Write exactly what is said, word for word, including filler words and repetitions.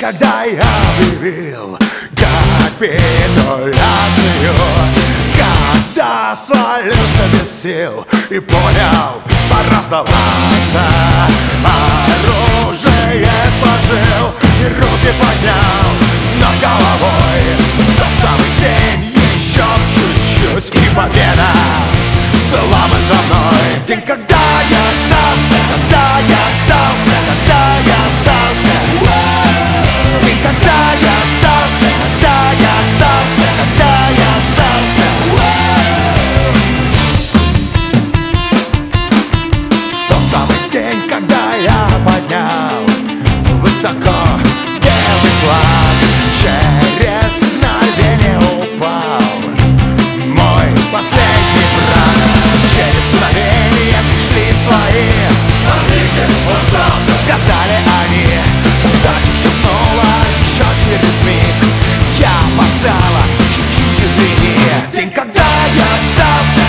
когда я объявил капитуляцию, когда свалился без сил и понял, пора сдаваться. Оружие сложил и руки поднял над головой. Тот самый день, еще чуть-чуть и победа была бы за мной. День, когда я сдался, когда я сдался, когда я сдался. День, когда я сдался, когда я сдался, когда я сдался. В тот самый день, когда я поднял высоко белый флаг, через мгновение упал мой последний враг. Через мгновение пришли свои, смотрите, он сдался, сказали они. Дальше шепнула еще через миг, я опоздала, чуть-чуть извини. День, когда я сдался,